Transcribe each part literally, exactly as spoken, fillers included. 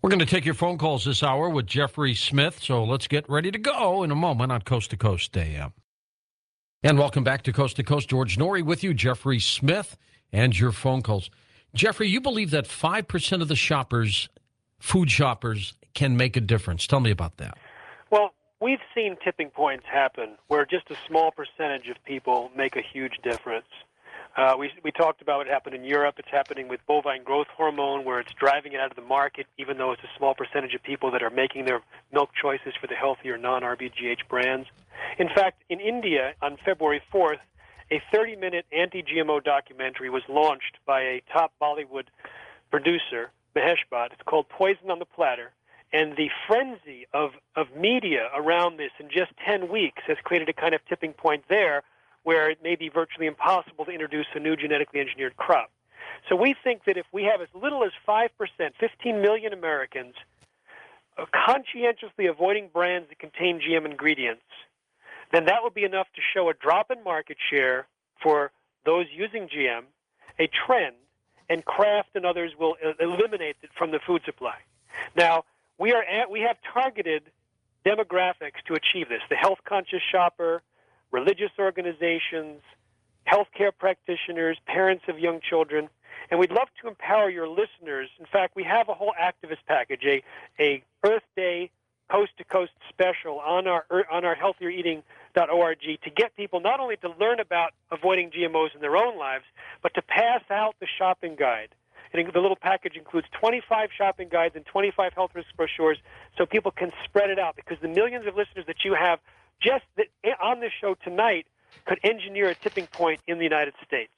We're going to take your phone calls this hour with Jeffrey Smith, so let's get ready to go in a moment on Coast to Coast A M. And welcome back to Coast to Coast. George Noory with you, Jeffrey Smith, and your phone calls. Jeffrey, you believe that five percent of the shoppers, food shoppers, can make a difference. Tell me about that. Well, we've seen tipping points happen where just a small percentage of people make a huge difference. Uh, we, we talked about what happened in Europe. It's happening with bovine growth hormone, where it's driving it out of the market, even though it's a small percentage of people that are making their milk choices for the healthier non-R B G H brands. In fact, in India, on February fourth, a thirty-minute anti-G M O documentary was launched by a top Bollywood producer, Mahesh Bhatt. It's called Poison on the Platter. And the frenzy of, of media around this in just ten weeks has created a kind of tipping point there where it may be virtually impossible to introduce a new genetically engineered crop. So we think that if we have as little as five percent, fifteen million Americans, uh, conscientiously avoiding brands that contain G M ingredients, then that will be enough to show a drop in market share for those using G M, a trend, and Kraft and others will uh, eliminate it from the food supply. Now, we are at, we have targeted demographics to achieve this. The health-conscious shopper, religious organizations, healthcare practitioners, parents of young children, and we'd love to empower your listeners. In fact, we have a whole activist package, a, a Earth Day coast-to-coast special on our on our healthier eating dot org to get people not only to learn about avoiding G M Os in their own lives, but to pass out the shopping guide. And the little package includes twenty-five shopping guides and twenty-five health risk brochures so people can spread it out, because the millions of listeners that you have just that on this show tonight could engineer a tipping point in the United States.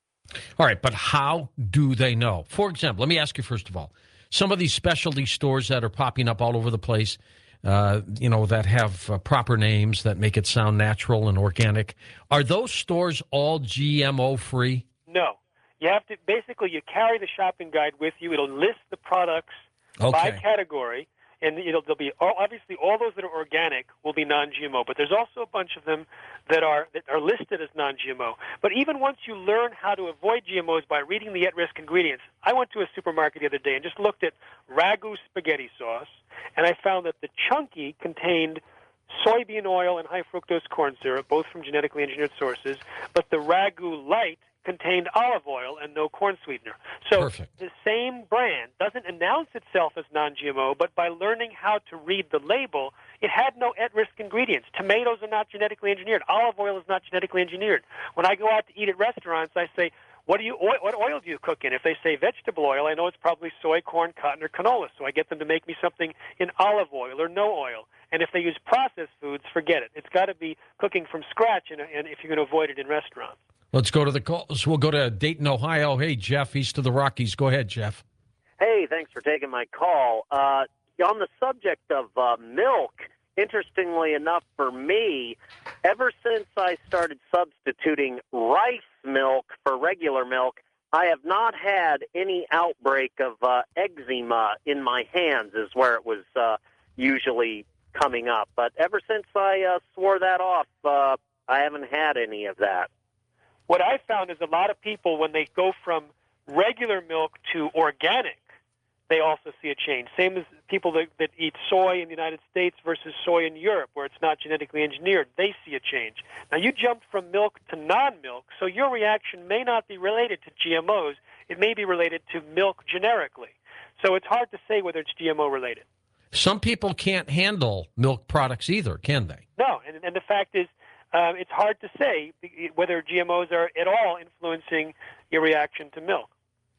All right, but how do they know? For example, let me ask you first of all, some of these specialty stores that are popping up all over the place, uh, you know, that have uh, proper names that make it sound natural and organic, are those stores all G M O free? No. You have to, basically, you carry the shopping guide with you. It'll list the products Okay. by category. And it'll, there'll be obviously all those that are organic will be non-G M O, but there's also a bunch of them that are that are listed as non-G M O. But even once you learn how to avoid G M Os by reading the at-risk ingredients, I went to a supermarket the other day and just looked at Ragu spaghetti sauce, and I found that the Chunky contained soybean oil and high fructose corn syrup, both from genetically engineered sources, but the Ragu Light contained olive oil and no corn sweetener. So Perfect. The same brand doesn't announce itself as non-G M O, but by learning how to read the label, it had no at-risk ingredients. Tomatoes are not genetically engineered. Olive oil is not genetically engineered. When I go out to eat at restaurants, I say, what do you oil, what oil do you cook in? If they say vegetable oil, I know it's probably soy, corn, cotton, or canola. So I get them to make me something in olive oil or no oil. And if they use processed foods, forget it. It's got to be cooking from scratch, and, and if you're going to avoid it in restaurants. Let's go to the calls. We'll go to Dayton, Ohio. Hey, Jeff, east of the Rockies. Go ahead, Jeff. Hey, thanks for taking my call. Uh, on the subject of uh, milk, interestingly enough for me, ever since I started substituting rice milk for regular milk, I have not had any outbreak of uh, eczema in my hands, is where it was uh, usually coming up. But ever since I uh, swore that off, uh, I haven't had any of that. What I found is a lot of people, when they go from regular milk to organic, they also see a change. Same as people that, that eat soy in the United States versus soy in Europe, where it's not genetically engineered, they see a change. Now, you jumped from milk to non-milk, so your reaction may not be related to G M Os. It may be related to milk generically. So it's hard to say whether it's G M O related. Some people can't handle milk products either, can they? No, and, and the fact is, Um, it's hard to say whether G M Os are at all influencing your reaction to milk.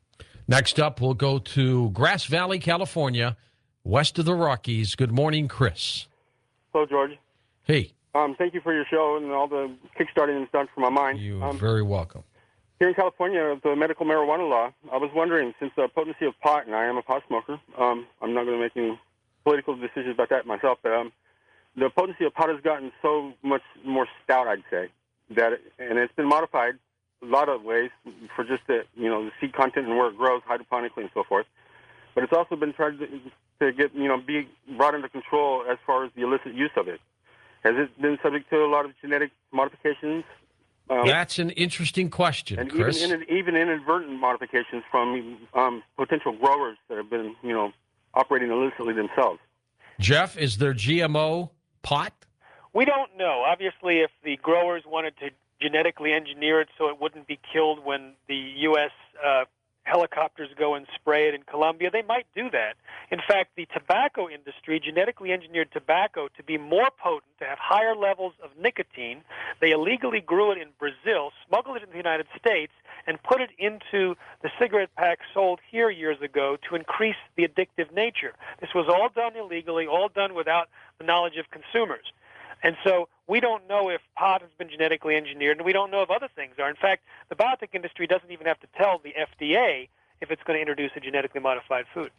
Next up, we'll go to Grass Valley, California, west of the Rockies. Good morning, Chris. Hello, George. Hey. Um, thank you for your show and all the kickstarting and stuff for my mind. You're um, very welcome. Here in California, the medical marijuana law, I was wondering, since the potency of pot, and I am a pot smoker, um, I'm not going to make any political decisions about that myself, but um, the potency of pot has gotten so much more stout, I'd say, that it, and it's been modified a lot of ways for just the you know the seed content and where it grows hydroponically and so forth. But it's also been tried to, to get you know be brought under control as far as the illicit use of it. Has it been subject to a lot of genetic modifications? Um, That's an interesting question, and Chris. even in, even inadvertent modifications from um, potential growers that have been you know operating illicitly themselves. Jeff, is there G M O pot? We don't know. Obviously, if the growers wanted to genetically engineer it so it wouldn't be killed when the U S uh, helicopters go and spray it in Colombia, they might do that. In fact, the tobacco industry genetically engineered tobacco to be more potent, to have higher levels of nicotine. They illegally grew it in Brazil, smuggled it in the United States, and put it into the cigarette packs sold here years ago to increase the addictive nature. This was all done illegally, all done without the knowledge of consumers. And so we don't know if pot has been genetically engineered, and we don't know if other things are. In fact, the biotech industry doesn't even have to tell the F D A if it's going to introduce a genetically modified food.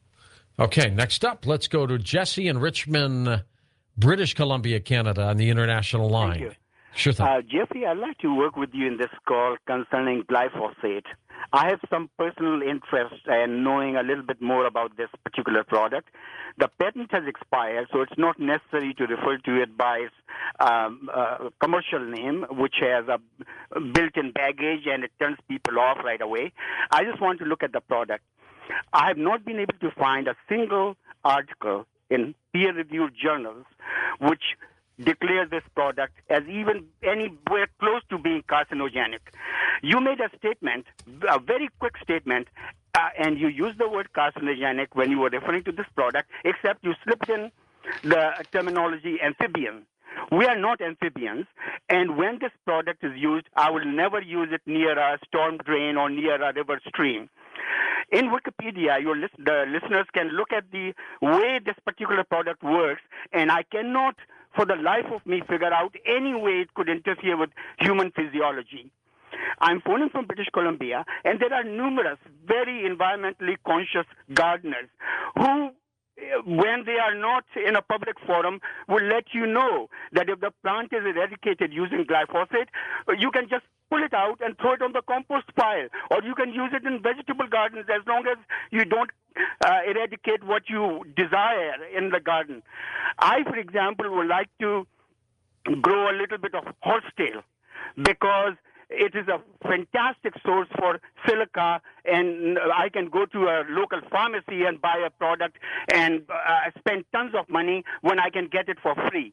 Okay, next up, let's go to Jesse in Richmond, British Columbia, Canada, on the international line. Thank you. Sure thing. Uh, Jeffrey, I'd like to work with you in this call concerning glyphosate. I have some personal interest in knowing a little bit more about this particular product. The patent has expired, so it's not necessary to refer to it by its um, uh, commercial name, which has a built-in baggage and it turns people off right away. I just want to look at the product. I have not been able to find a single article in peer-reviewed journals which declare this product as even anywhere close to being carcinogenic. You made a statement, a very quick statement, uh, and you used the word carcinogenic when you were referring to this product, except you slipped in the terminology amphibian. We are not amphibians, and when this product is used, I will never use it near a storm drain or near a river stream. In Wikipedia, your list, the listeners can look at the way this particular product works, and I cannot, for the life of me, figure out any way it could interfere with human physiology. I'm phoning from British Columbia, and there are numerous very environmentally conscious gardeners who, when they are not in a public forum, will let you know that if the plant is eradicated using glyphosate, you can just pull it out and throw it on the compost pile, or you can use it in vegetable gardens as long as you don't uh, eradicate what you desire in the garden. I, for example, would like to grow a little bit of horsetail because it is a fantastic source for silica, and I can go to a local pharmacy and buy a product and uh, spend tons of money when I can get it for free.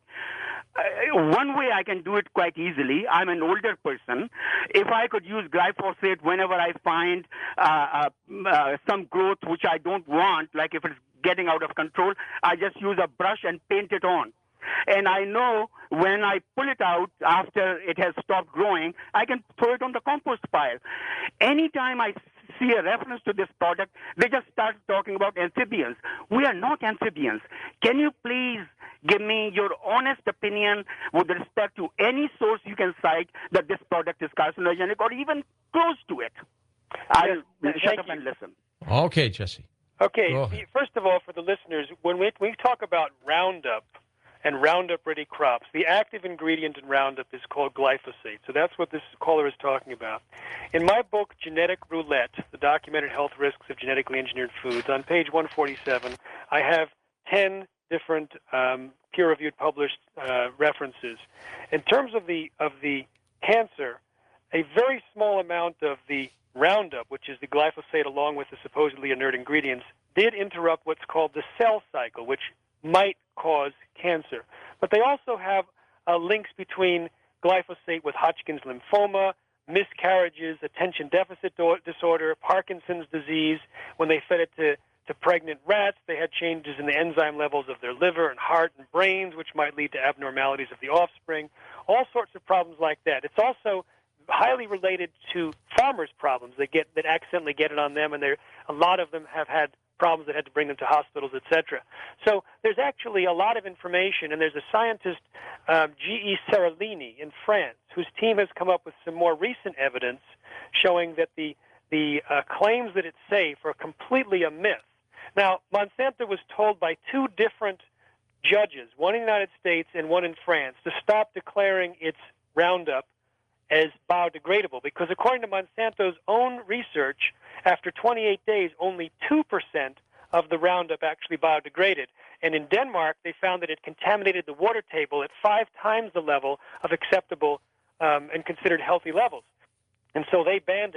Uh, one way I can do it quite easily, I'm an older person. If I could use glyphosate whenever I find uh, uh, uh, some growth which I don't want, like if it's getting out of control, I just use a brush and paint it on. And I know when I pull it out after it has stopped growing, I can throw it on the compost pile. Anytime I see a reference to this product, they just start talking about amphibians. We are not amphibians. Can you please give me your honest opinion with respect to any source you can cite that this product is carcinogenic or even close to it? I'll Yes, shut up you. and listen. Okay, Jesse. Okay, Go ahead. first of all, for the listeners, when we, we talk about Roundup and Roundup-ready crops, the active ingredient in Roundup is called glyphosate. So that's what this caller is talking about. In my book, Genetic Roulette, the documented health risks of genetically engineered foods, on page one forty-seven, I have ten different um, peer-reviewed published uh, references. In terms of the of the cancer, a very small amount of the Roundup, which is the glyphosate along with the supposedly inert ingredients, did interrupt what's called the cell cycle, which might cause cancer. But they also have uh, links between glyphosate with Hodgkin's lymphoma, miscarriages, attention deficit do- disorder, Parkinson's disease. When they fed it to, to pregnant rats, they had changes in the enzyme levels of their liver and heart and brains, which might lead to abnormalities of the offspring, all sorts of problems like that. It's also highly related to farmers' problems. They get that accidentally get it on them, and a lot of them have had problems that had to bring them to hospitals, et cetera. So there's actually a lot of information, and there's a scientist, um, G E Seralini in France, whose team has come up with some more recent evidence showing that the, the uh, claims that it's safe are completely a myth. Now, Monsanto was told by two different judges, one in the United States and one in France, to stop declaring its Roundup as biodegradable, because according to Monsanto's own research, after twenty-eight days, only two percent of the Roundup actually biodegraded. And in Denmark, they found that it contaminated the water table at five times the level of acceptable um, and considered healthy levels. And so they banned it.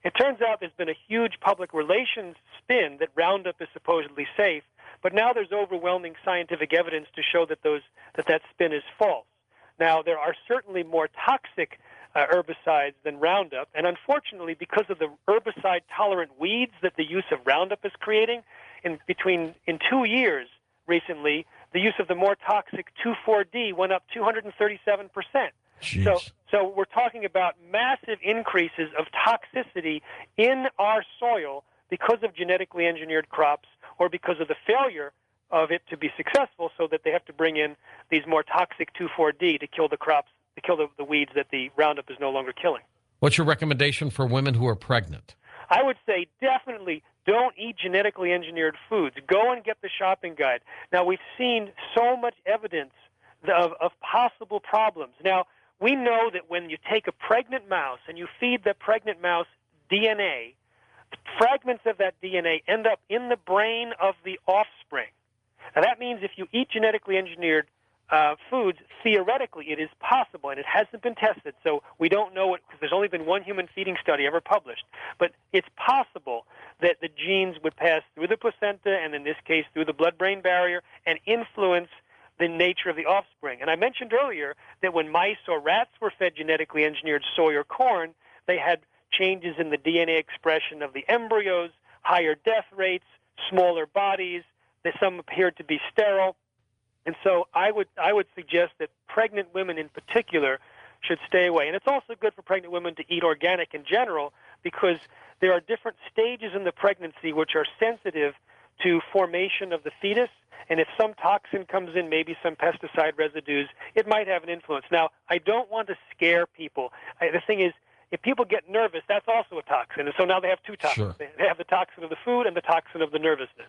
It turns out there's been a huge public relations spin that Roundup is supposedly safe, but now there's overwhelming scientific evidence to show that those that that spin is false. Now, there are certainly more toxic uh, herbicides than Roundup, and unfortunately, because of the herbicide-tolerant weeds that the use of Roundup is creating, in between in two years recently, the use of the more toxic two four D went up two hundred thirty-seven percent. Jeez. So, so we're talking about massive increases of toxicity in our soil because of genetically engineered crops or because of the failure of it to be successful, so that they have to bring in these more toxic two four D to kill the crops, to kill the, the weeds that the Roundup is no longer killing. What's your recommendation for women who are pregnant? I would say definitely don't eat genetically engineered foods. Go and get the shopping guide. Now, we've seen so much evidence of, of possible problems. Now, we know that when you take a pregnant mouse and you feed the pregnant mouse D N A, fragments of that D N A end up in the brain of the offspring. Now, that means if you eat genetically engineered uh, foods, theoretically it is possible, and it hasn't been tested, so we don't know it because there's only been one human feeding study ever published. But it's possible that the genes would pass through the placenta, and in this case through the blood-brain barrier, and influence the nature of the offspring. And I mentioned earlier that when mice or rats were fed genetically engineered soy or corn, they had changes in the D N A expression of the embryos, higher death rates, smaller bodies, that some appeared to be sterile. And so I would I would suggest that pregnant women in particular should stay away. And it's also good for pregnant women to eat organic in general, because there are different stages in the pregnancy which are sensitive to formation of the fetus. And if some toxin comes in, maybe some pesticide residues, it might have an influence. Now, I don't want to scare people. I, the thing is, if people get nervous, that's also a toxin. And so now they have two toxins. Sure. They have the toxin of the food and the toxin of the nervousness.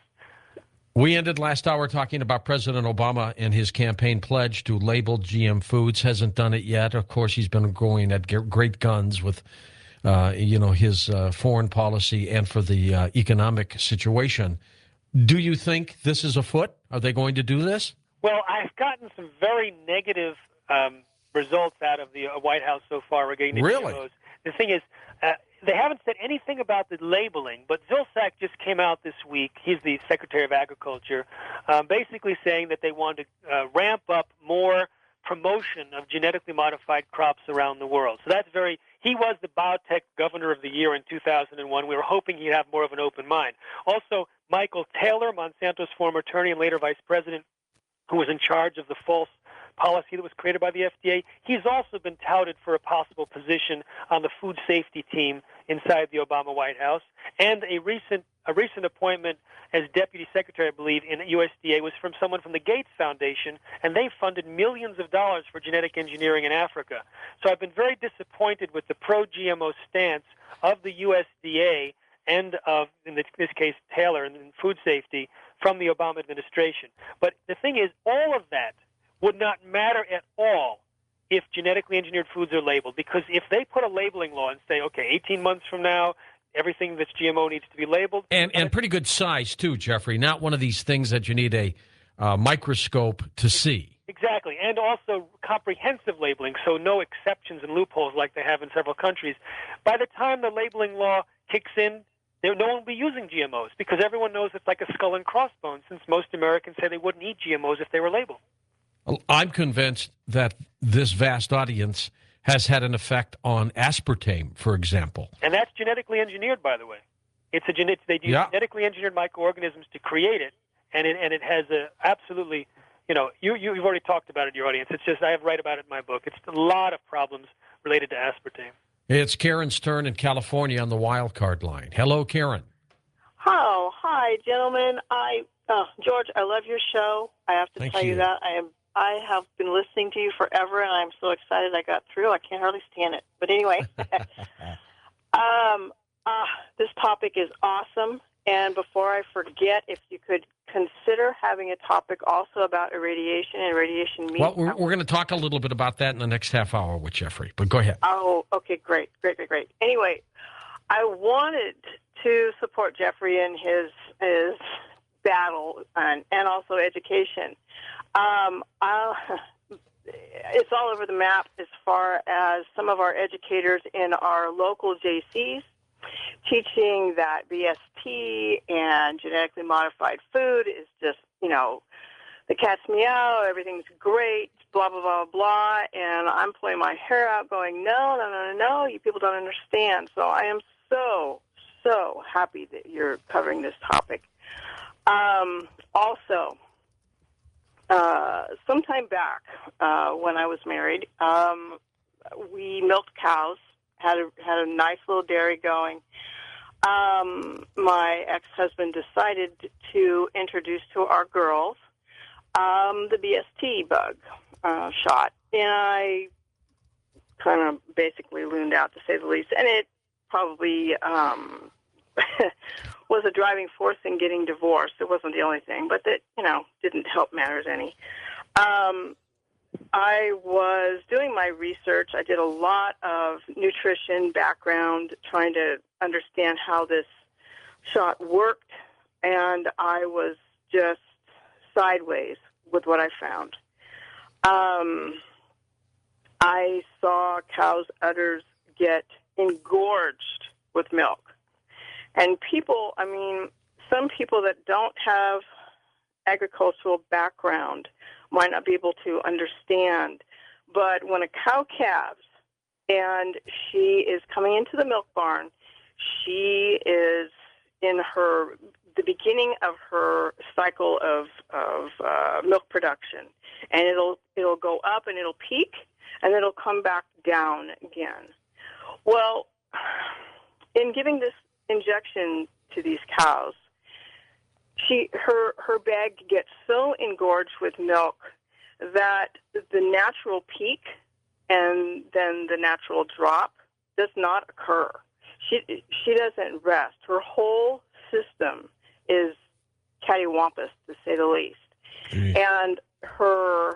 We ended last hour talking about President Obama and his campaign pledge to label G M foods. Hasn't done it yet. Of course, he's been going at great guns with, uh, you know, his uh, foreign policy and for the uh, economic situation. Do you think this is afoot? Are they going to do this? Well, I've gotten some very negative um, results out of the uh, White House so far regarding the Really? G M Os. The thing is, uh, they haven't said anything about the labeling, but Vilsack just came out this week. He's the Secretary of Agriculture, um, basically saying that they want to uh, ramp up more promotion of genetically modified crops around the world. So that's very, he was the biotech governor of the year in two thousand one. We were hoping he'd have more of an open mind. Also, Michael Taylor, Monsanto's former attorney and later vice president, who was in charge of the false policy that was created by the F D A, he's also been touted for a possible position on the food safety team inside the Obama White House. And a recent a recent appointment as deputy secretary, I believe, in U S D A was from someone from the Gates Foundation, and they funded millions of dollars for genetic engineering in Africa. So I've been very disappointed with the pro-G M O stance of the U S D A and of, in this case, Taylor and food safety from the Obama administration. But the thing is, all of that would not matter at all if genetically engineered foods are labeled, because if they put a labeling law and say, okay, eighteen months from now, everything that's G M O needs to be labeled. And and pretty good size, too, Jeffrey. Not one of these things that you need a uh, microscope to see. Exactly, and also comprehensive labeling, so no exceptions and loopholes like they have in several countries. By the time the labeling law kicks in, there, no one will be using G M Os, because everyone knows it's like a skull and crossbones, since most Americans say they wouldn't eat G M Os if they were labeled. I'm convinced that this vast audience has had an effect on aspartame, for example. And that's genetically engineered, by the way. It's a genetic. They use Yeah. genetically engineered microorganisms to create it, and it and it has a absolutely, you know, you you've already talked about it in your audience. It's just I have write about it in my book. It's a lot of problems related to aspartame. It's Karen Stern in California on the wild card line. Hello, Karen. Oh, hi, gentlemen. I, uh, George, I love your show. I have to Thank tell you. you. that I am. I have been listening to you forever, and I'm so excited I got through. I can't hardly stand it. But anyway, um, uh, this topic is awesome. And before I forget, if you could consider having a topic also about irradiation and radiation meat. Well, we're, we're going to talk a little bit about that in the next half hour with Jeffrey, but go ahead. Oh, okay, great, great, great, great. Anyway, I wanted to support Jeffrey in his his battle and, and also education. Um, I'll, it's all over the map as far as some of our educators in our local J Cs teaching that B S T and genetically modified food is just, you know, the cat's meow, everything's great, blah, blah, blah, blah. And I'm pulling my hair out going, no, no, no, no, no, you people don't understand. So I am so, so happy that you're covering this topic. Um, also, uh, sometime back uh, when I was married, um, we milked cows, had a, had a nice little dairy going. Um, my ex-husband decided to introduce to our girls um, the B S T bug uh, shot. And I kind of basically looned out, to say the least. And it probably um, was a driving force in getting divorced. It wasn't the only thing, but that, you know, didn't help matters any. Um, I was doing my research. I did a lot of nutrition background, trying to understand how this shot worked, and I was just sideways with what I found. Um, I saw cows' udders get engorged with milk. And people, I mean, some people that don't have agricultural background might not be able to understand. But when a cow calves and she is coming into the milk barn, she is in her the beginning of her cycle of of uh, milk production, and it'll it'll go up and it'll peak, and it'll come back down again. Well, in giving this injection to these cows, she her her bag gets so engorged with milk that the natural peak and then the natural drop does not occur. She she doesn't rest. Her whole system is cattywampus, to say the least. Mm. And her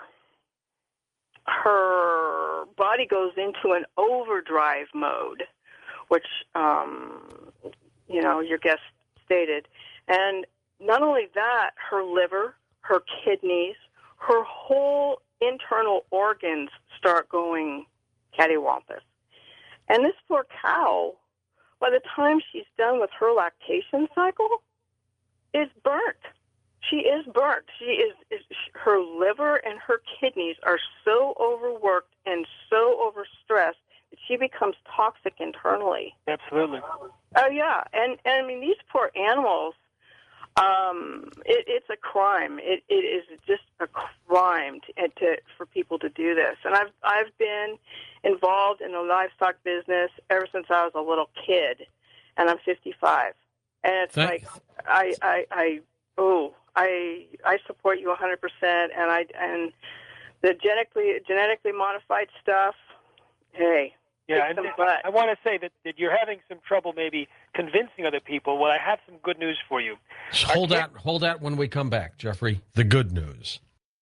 her body goes into an overdrive mode, which um, you know your guest stated. And not only that, her liver, her kidneys, her whole internal organs start going cattywampus. And this poor cow, by the time she's done with her lactation cycle, is burnt. She is burnt. She is, is her liver and her kidneys are so overworked and so overstressed that she becomes toxic internally. Absolutely. Oh yeah, and and I mean these poor animals. Um, it, it's a crime. It, it is just a crime to, to for people to do this. And I've I've been involved in the livestock business ever since I was a little kid, and I'm fifty-five. And it's Thank like I I, I oh I I support you one hundred percent. And I and the genetically genetically modified stuff. Hey. Yeah, and I want to say that, that you're having some trouble maybe convincing other people. Well, I have some good news for you. Hold that, hold that when we come back, Jeffrey. The good news.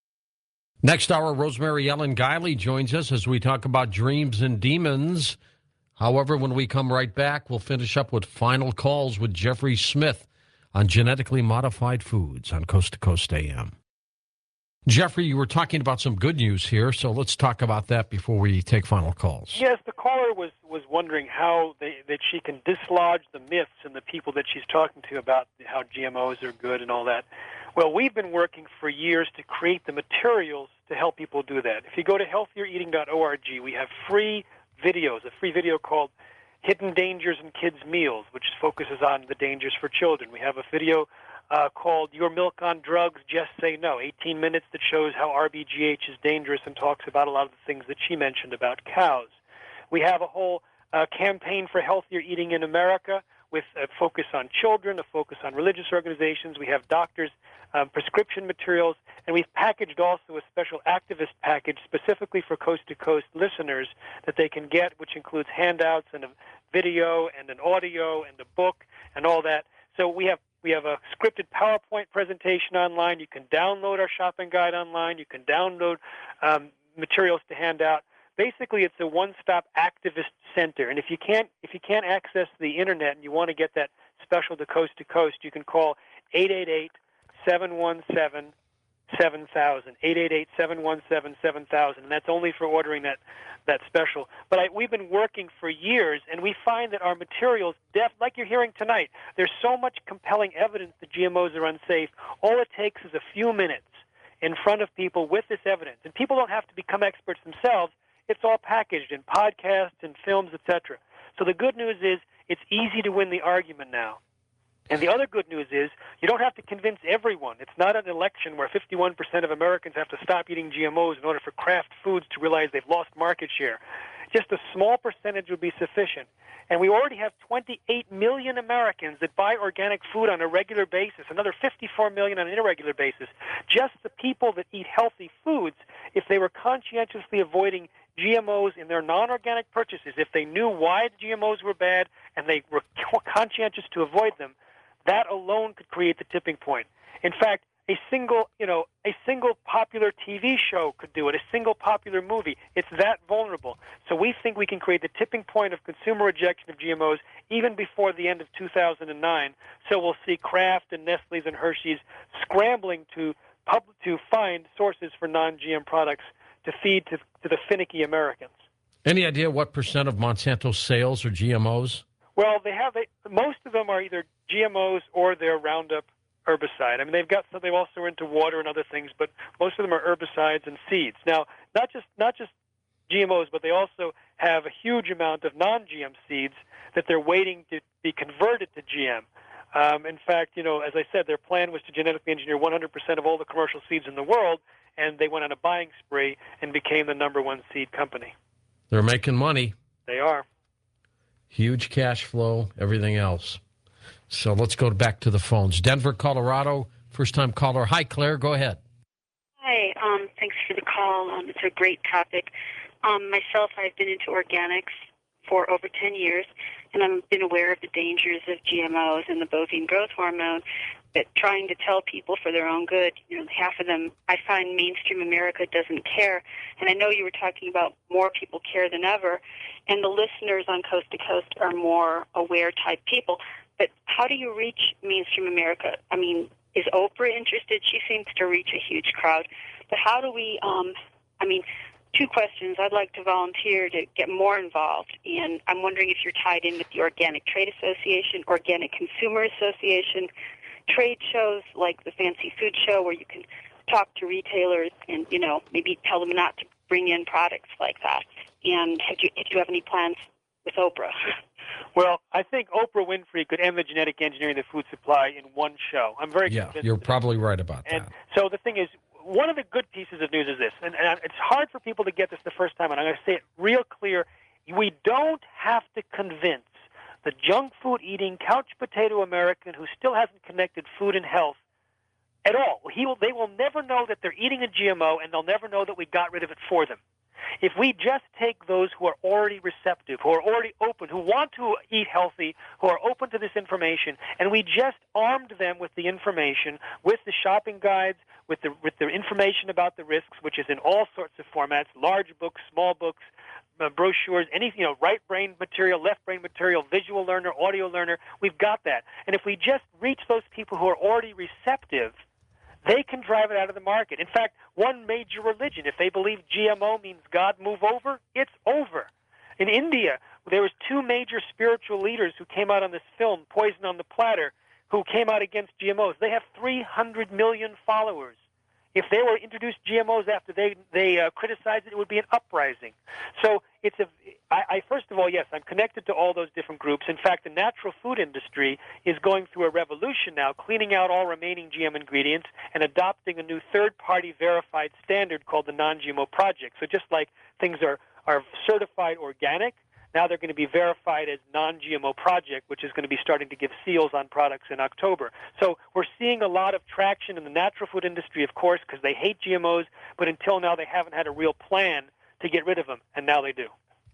Next hour, Rosemary Ellen Guiley joins us as we talk about dreams and demons. However, when we come right back, we'll finish up with final calls with Jeffrey Smith on genetically modified foods on Coast to Coast A M. Jeffrey, you were talking about some good news here, so let's talk about that before we take final calls. Yes, the caller was, was wondering how they, that she can dislodge the myths and the people that she's talking to about how G M Os are good and all that. Well, we've been working for years to create the materials to help people do that. If you go to healthier eating dot org, we have free videos, a free video called Hidden Dangers in Kids' Meals, which focuses on the dangers for children. We have a video Uh, called Your Milk on Drugs, Just Say No, eighteen minutes that shows how R B G H is dangerous and talks about a lot of the things that she mentioned about cows. We have a whole uh, campaign for healthier eating in America with a focus on children, a focus on religious organizations. We have doctors' um, prescription materials, and we've packaged also a special activist package specifically for Coast to Coast listeners that they can get, which includes handouts and a video and an audio and a book and all that. So we have We have a scripted PowerPoint presentation online. You can download our shopping guide online. You can download um, materials to hand out. Basically, it's a one-stop activist center. And if you can't if you can't access the internet and you want to get that special to Coast to Coast, you can call eight eight eight, seven one seven, seven thousand, eight eight eight, seven one seven, seven thousand, and that's only for ordering that, that special. But I, we've been working for years, and we find that our materials, def, like you're hearing tonight, there's so much compelling evidence that G M Os are unsafe. All it takes is a few minutes in front of people with this evidence. And people don't have to become experts themselves. It's all packaged in podcasts and films, et cetera. So the good news is it's easy to win the argument now. And the other good news is you don't have to convince everyone. It's not an election where fifty-one percent of Americans have to stop eating G M Os in order for Kraft Foods to realize they've lost market share. Just a small percentage would be sufficient. And we already have twenty-eight million Americans that buy organic food on a regular basis, another fifty-four million on an irregular basis. Just the people that eat healthy foods, if they were conscientiously avoiding G M Os in their non-organic purchases, if they knew why the G M Os were bad and they were conscientious to avoid them, that alone could create the tipping point. In fact, a single, you know, a single popular T V show could do it, a single popular movie. It's that vulnerable. So we think we can create the tipping point of consumer rejection of G M Os even before the end of two thousand nine. So we'll see Kraft and Nestle's and Hershey's scrambling to pub- to find sources for non-G M products to feed to, to the finicky Americans. Any idea what percent of Monsanto's sales are G M Os? Well, they have a, most of them are either G M Os or they're Roundup herbicide. I mean, they've got some. They also are into water and other things, but most of them are herbicides and seeds. Now, not just not just G M Os, but they also have a huge amount of non-G M seeds that they're waiting to be converted to G M. Um, in fact, you know, as I said, their plan was to genetically engineer one hundred percent of all the commercial seeds in the world, and they went on a buying spree and became the number one seed company. They're making money. They are. Huge cash flow, everything else. So let's go back to the phones. Denver, Colorado, first-time caller. Hi, Claire. Go ahead. Hi. Um, thanks for the call. Um, it's a great topic. Um, myself, I've been into organics for over ten years, and I've been aware of the dangers of G M Os and the bovine growth hormone, but trying to tell people for their own good, you know, half of them, I find mainstream America doesn't care. And I know you were talking about more people care than ever, and the listeners on Coast to Coast are more aware type people. But how do you reach mainstream America? I mean, is Oprah interested? She seems to reach a huge crowd. But how do we, um, I mean, two questions. I'd like to volunteer to get more involved, and I'm wondering if you're tied in with the Organic Trade Association, Organic Consumer Association, trade shows like the Fancy Food Show where you can talk to retailers and, you know, maybe tell them not to bring in products like that. And have you, do you have any plans with Oprah? Well, I think Oprah Winfrey could end the genetic engineering of the food supply in one show. I'm very Yeah, convinced. you're probably right about and that. So the thing is, one of the good pieces of news is this, and, and it's hard for people to get this the first time, and I'm going to say it real clear. We don't have to convince the junk food eating, couch potato American who still hasn't connected food and health at all. He will, they will never know that they're eating a G M O, and they'll never know that we got rid of it for them. If we just take those who are already receptive, who are already open, who want to eat healthy, who are open to this information, and we just armed them with the information, with the shopping guides, with the with the information about the risks, which is in all sorts of formats, large books, small books, uh, brochures, anything, you know, right brain material, left brain material, visual learner, audio learner, we've got that. And if we just reach those people who are already receptive, they can drive it out of the market. In fact, one major religion, if they believe G M O means God move over, it's over. In India, there was two major spiritual leaders who came out on this film, Poison on the Platter, who came out against G M Os. They have three hundred million followers. If they were introduced G M Os after they they uh, criticized it, it would be an uprising. So it's a. I, I first of all, yes, I'm connected to all those different groups. In fact, the natural food industry is going through a revolution now, cleaning out all remaining G M ingredients and adopting a new third-party verified standard called the Non-G M O Project. So just like things are are certified organic, now they're going to be verified as Non-G M O Project, which is going to be starting to give seals on products in October. So we're seeing a lot of traction in the natural food industry, of course, because they hate G M Os, but until now they haven't had a real plan to get rid of them, and now they do.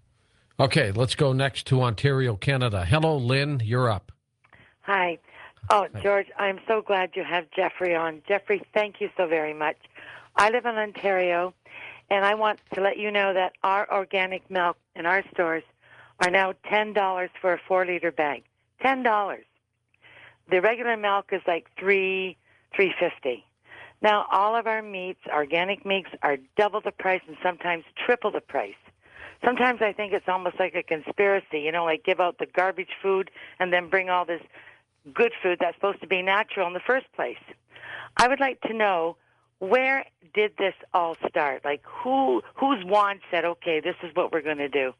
Okay, let's go next to Ontario, Canada. Hello, Lynn, you're up. Hi. Oh, Hi. George, I'm so glad you have Jeffrey on. Jeffrey, thank you so very much. I live in Ontario, and I want to let you know that our organic milk in our stores are now ten dollars for a four-liter bag. ten dollars. The regular milk is like three, three fifty. Now, all of our meats, organic meats, are double the price and sometimes triple the price. Sometimes I think it's almost like a conspiracy, you know, like give out the garbage food and then bring all this good food that's supposed to be natural in the first place. I would like to know, where did this all start? Like, who whose wand said, okay, this is what we're going to do?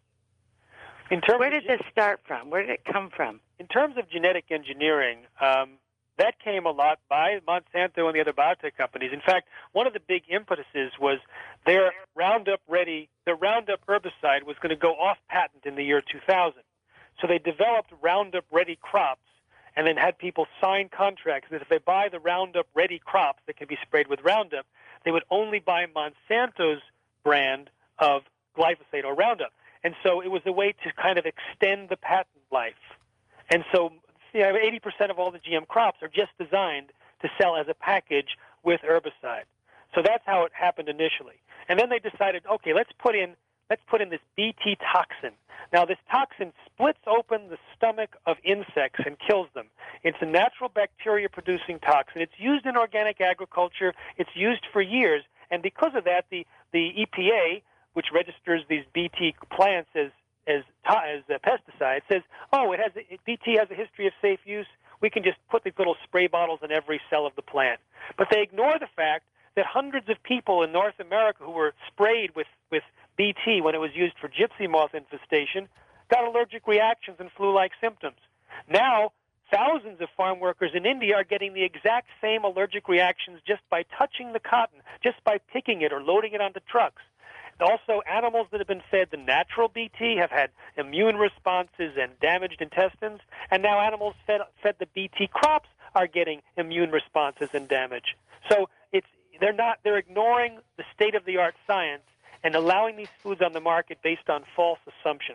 In terms Where of did this start from? Where did it come from? In terms of genetic engineering, um, that came a lot by Monsanto and the other biotech companies. In fact, one of the big impetuses was their Roundup Ready, their Roundup herbicide was going to go off patent in the year two thousand. So they developed Roundup Ready crops and then had people sign contracts that if they buy the Roundup Ready crops that can be sprayed with Roundup, they would only buy Monsanto's brand of glyphosate or Roundup. And so it was a way to kind of extend the patent life. And so you know, eighty percent of all the G M crops are just designed to sell as a package with herbicide. So that's how it happened initially. And then they decided, okay, let's put in let's put in this B T toxin. Now, this toxin splits open the stomach of insects and kills them. It's a natural bacteria-producing toxin. It's used in organic agriculture. It's used for years. And because of that, the, the E P A, which registers these B T plants as as as a pesticide, says, oh, it has a, B T has a history of safe use. We can just put these little spray bottles in every cell of the plant. But they ignore the fact that hundreds of people in North America who were sprayed with, with B T when it was used for gypsy moth infestation got allergic reactions and flu-like symptoms. Now, thousands of farm workers in India are getting the exact same allergic reactions just by touching the cotton, just by picking it or loading it onto trucks. Also, animals that have been fed the natural B T have had immune responses and damaged intestines, and now animals fed, fed the B T crops are getting immune responses and damage. So it's they're not they're ignoring the state-of-the-art science and allowing these foods on the market based on false assumptions.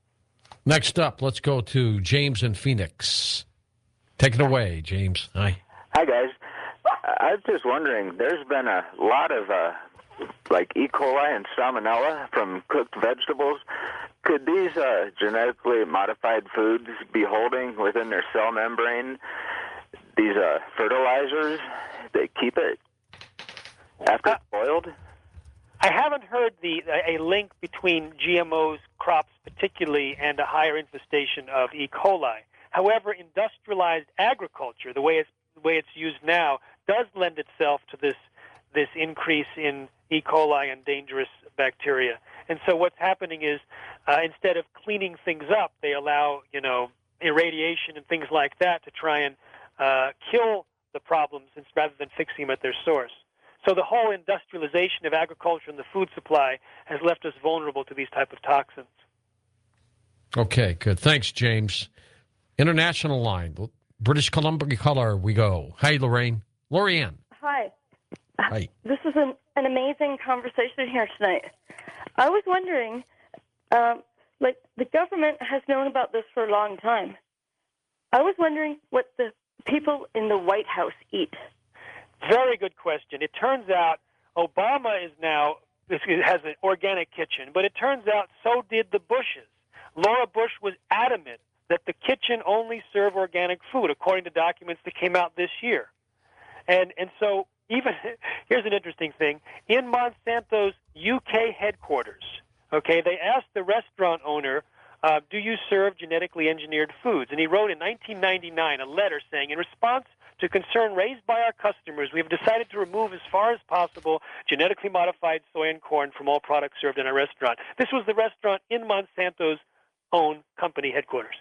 Next up, let's go to James in Phoenix. Take it away, James. Hi. Hi, guys. I was just wondering, there's been a lot of uh, like E. coli and salmonella from cooked vegetables. Could these uh, genetically modified foods be holding within their cell membrane these uh, fertilizers that keep it after it's boiled? I haven't heard the a link between G M Os, crops particularly, and a higher infestation of E. coli. However, industrialized agriculture, the way it's the way it's used now, does lend itself to this this increase in E. coli and dangerous bacteria. And so what's happening is uh, instead of cleaning things up, they allow, you know, irradiation and things like that to try and uh, kill the problems rather than fixing them at their source. So the whole industrialization of agriculture and the food supply has left us vulnerable to these type of toxins. Okay, good. Thanks, James. International line, British Columbia color, we go. Hi, Lorraine. Lorianne. Hi. Hi. This is an, an amazing conversation here tonight. I was wondering, um, like, the government has known about this for a long time. I was wondering what the people in the White House eat. Very good question. It turns out Obama is now has an organic kitchen, but it turns out so did the Bushes. Laura Bush was adamant that the kitchen only serve organic food, according to documents that came out this year. And and so even here's an interesting thing. In Monsanto's U K headquarters, okay, they asked the restaurant owner, uh, do you serve genetically engineered foods? And he wrote in nineteen ninety-nine a letter saying, in response to concern raised by our customers, we have decided to remove as far as possible genetically modified soy and corn from all products served in our restaurant. This was the restaurant in Monsanto's own company headquarters.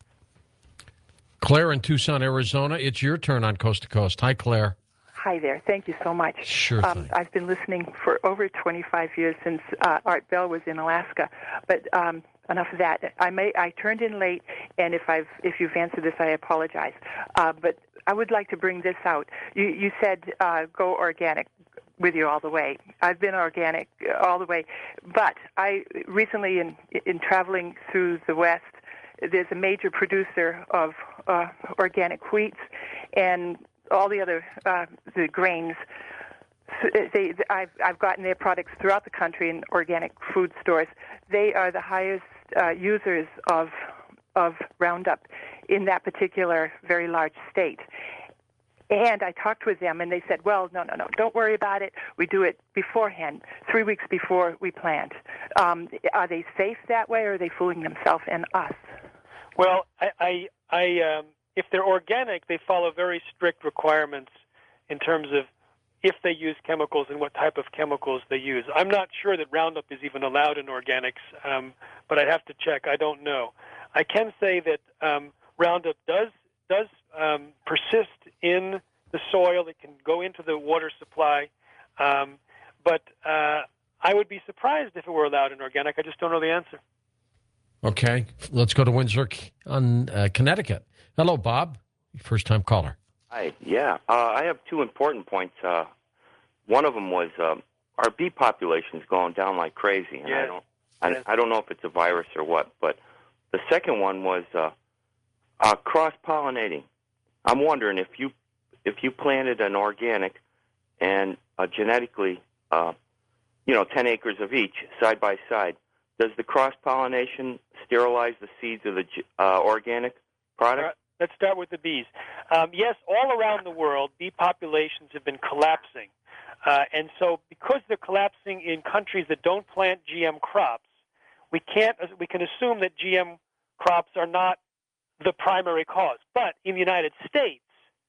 Claire in Tucson, Arizona, it's your turn on Coast to Coast. Hi, Claire. Hi there. Thank you so much. Sure um, thing. I've been listening for over twenty-five years since uh, Art Bell was in Alaska. But um, enough of that. I may I turned in late, and if I've if you've answered this, I apologize. Uh, but I would like to bring this out. You you said uh, go organic. With you all the way. I've been organic all the way. But I recently, in in traveling through the West, there's a major producer of uh, organic wheats and all the other uh, the grains. They, I've I've gotten their products throughout the country in organic food stores. They are the highest uh, users of of Roundup in that particular very large state. And I talked with them, and they said, well, no, no, no, don't worry about it. We do it beforehand, three weeks before we plant. Um, are they safe that way, or are they fooling themselves and us? Well, I, I, I um, if they're organic, they follow very strict requirements in terms of if they use chemicals and what type of chemicals they use. I'm not sure that Roundup is even allowed in organics, um, but I'd have to check. I don't know. I can say that um, Roundup does does um, persist in the soil. It can go into the water supply, um, but uh, I would be surprised if it were allowed in organic. I just don't know the answer. Okay, let's go to Windsor, on uh, Connecticut. Hello, Bob, first-time caller. Hi, yeah. Uh, I have two important points. Uh, one of them was uh, our bee population is going down like crazy, and yes. I don't, I, yes. I don't know if it's a virus or what. But the second one was uh, uh, cross-pollinating. I'm wondering if you if you planted an organic and uh, genetically, uh, you know, ten acres of each side by side, does the cross-pollination sterilize the seeds of the uh, organic product? Let's start with the bees. Um, yes, all around the world, bee populations have been collapsing. Uh, and so because they're collapsing in countries that don't plant G M crops, we can't we can assume that G M crops are not the primary cause. But in the United States,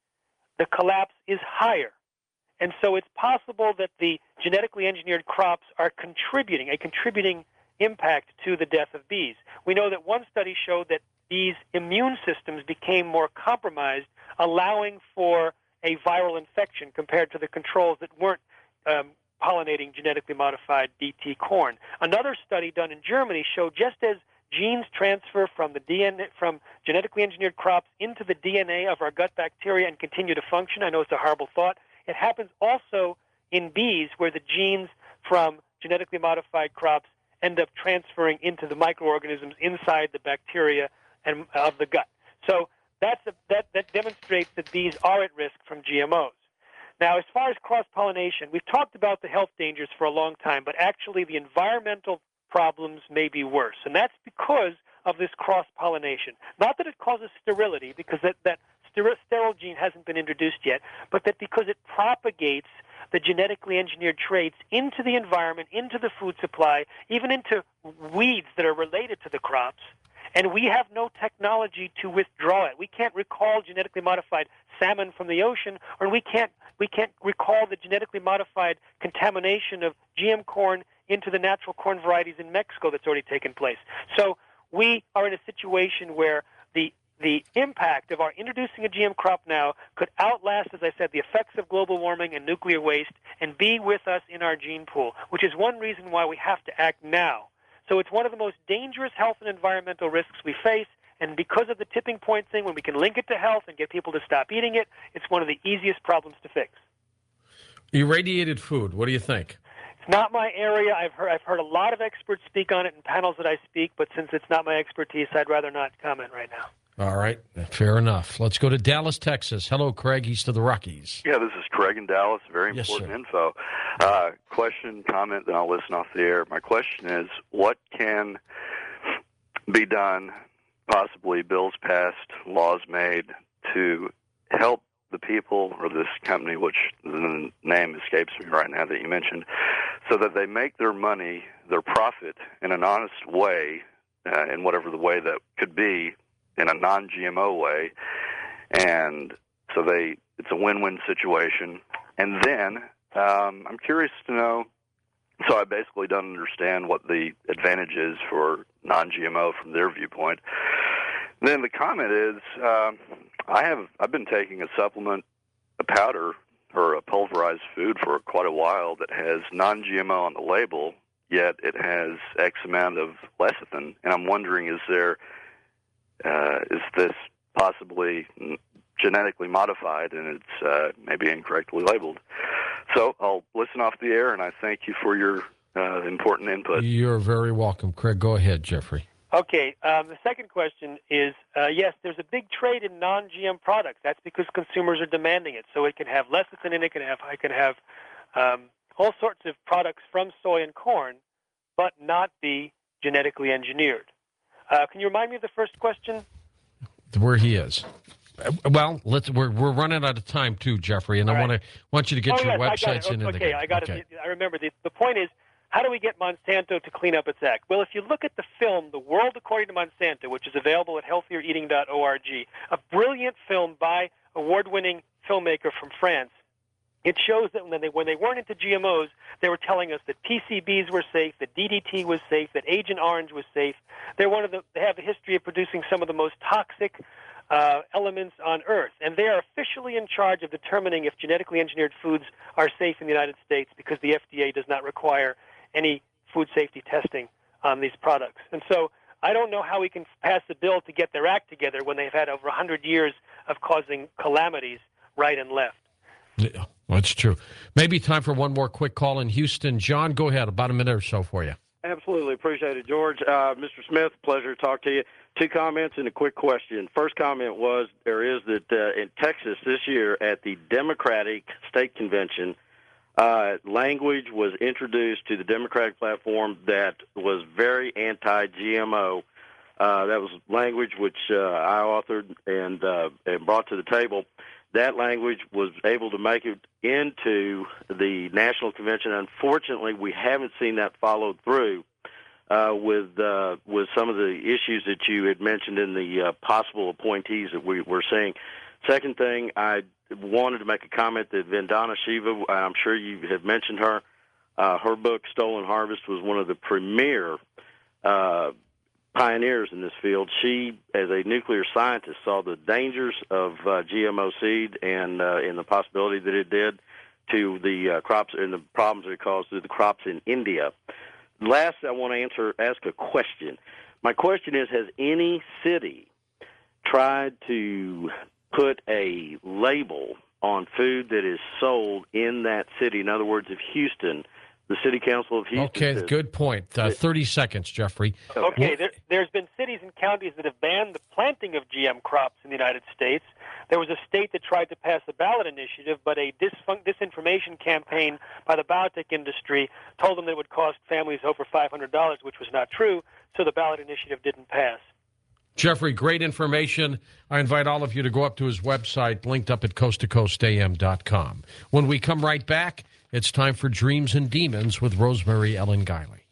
the collapse is higher. And so it's possible that the genetically engineered crops are contributing, a contributing impact to the death of bees. We know that one study showed that bees' immune systems became more compromised, allowing for a viral infection compared to the controls that weren't um, pollinating genetically modified B T corn. Another study done in Germany showed just as genes transfer from the D N A from genetically engineered crops into the D N A of our gut bacteria and continue to function. I know it's a horrible thought. It happens also in bees, where the genes from genetically modified crops end up transferring into the microorganisms inside the bacteria and of the gut. So that's a, that, that demonstrates that bees are at risk from G M Os. Now, as far as cross-pollination, we've talked about the health dangers for a long time, but actually the environmental problems may be worse, and that's because of this cross-pollination. Not that it causes sterility, because that, that sterile gene hasn't been introduced yet, but that because it propagates the genetically engineered traits into the environment, into the food supply, even into weeds that are related to the crops, and we have no technology to withdraw it. We can't recall genetically modified salmon from the ocean, or we can't we can't recall the genetically modified contamination of G M corn into the natural corn varieties in Mexico that's already taken place. So we are in a situation where the the impact of our introducing a G M crop now could outlast, as I said, the effects of global warming and nuclear waste and be with us in our gene pool, which is one reason why we have to act now. So it's one of the most dangerous health and environmental risks we face, and because of the tipping point thing, when we can link it to health and get people to stop eating it, it's one of the easiest problems to fix. Irradiated food, what do you think? It's not my area. I've heard I've heard a lot of experts speak on it in panels that I speak, but since it's not my expertise, I'd rather not comment right now. All right, fair enough. Let's go to Dallas, Texas. Hello, Craig, east of the Rockies. Yeah, this is Craig in Dallas. Very Yes, important sir. info. Uh, question, comment, then I'll listen off the air. My question is, what can be done, possibly bills passed, laws made, to help the people or this company, which the name escapes me right now that you mentioned, so that they make their money, their profit, in an honest way, uh, in whatever the way that could be, in a non-G M O way, and so they it's a win-win situation. And then um, I'm curious to know, so I basically don't understand what the advantage is for non-G M O from their viewpoint. Then the comment is, uh, I have I've been taking a supplement, a powder or a pulverized food for quite a while that has non-G M O on the label, yet it has X amount of lecithin, and I'm wondering, is there Uh, is this possibly genetically modified and it's uh, maybe incorrectly labeled? So I'll listen off the air, and I thank you for your uh, important input. You're very welcome, Craig. Go ahead, Jeffrey. Okay, um, the second question is, uh, yes, there's a big trade in non-G M products. That's because consumers are demanding it. So it can have lecithin in it, it can have, it can have um, all sorts of products from soy and corn, but not be genetically engineered. Uh, can you remind me of the first question? Where he is. Well, let's. We're we're running out of time too, Jeffrey, and All I right. want to want you to get oh, your yes, websites I got it. in. in the Okay, game. I got okay. it. I remember. The, the point is, how do we get Monsanto to clean up its act? Well, if you look at the film, The World According to Monsanto, which is available at healthier eating dot org, a brilliant film by award-winning filmmaker from France, it shows that when they, when they weren't into G M Os, they were telling us that P C Bs were safe, that D D T was safe, that Agent Orange was safe. They're one of the, they have a history of producing some of the most toxic uh, elements on Earth, and they are officially in charge of determining if genetically engineered foods are safe in the United States because the F D A does not require any food safety testing on these products. And so I don't know how we can pass a bill to get their act together when they've had over one hundred years of causing calamities right and left. Yeah, that's true. Maybe time for one more quick call in Houston. John, go ahead. About a minute or so for you. Absolutely. Appreciate it, George. Uh, Mister Smith, pleasure to talk to you. Two comments and a quick question. First comment was there is that uh, in Texas this year at the Democratic State Convention, uh, language was introduced to the Democratic platform that was very anti-G M O. Uh, that was language which uh, I authored and, uh, and brought to the table. That language was able to make it into the National Convention. Unfortunately, we haven't seen that followed through uh, with uh, with some of the issues that you had mentioned in the uh, possible appointees that we were seeing. Second thing, I wanted to make a comment that Vandana Shiva, I'm sure you have mentioned her. Uh, her book, Stolen Harvest, was one of the premier uh pioneers in this field. She, as a nuclear scientist, saw the dangers of uh, G M O seed and uh, and the possibility that it did to the uh, crops and the problems that it caused to the crops in India. Last, I want to answer, ask a question. My question is: has any city tried to put a label on food that is sold in that city? In other words, if Houston, the City Council of Houston. Okay, says, good point. Uh, thirty seconds, Jeffrey. Okay, there, there's been cities and counties that have banned the planting of G M crops in the United States. There was a state that tried to pass a ballot initiative, but a disfun- disinformation campaign by the biotech industry told them that it would cost families over five hundred dollars, which was not true, so the ballot initiative didn't pass. Jeffrey, great information. I invite all of you to go up to his website, linked up at coast to coast a m dot com. When we come right back, it's time for Dreams and Demons with Rosemary Ellen Guiley.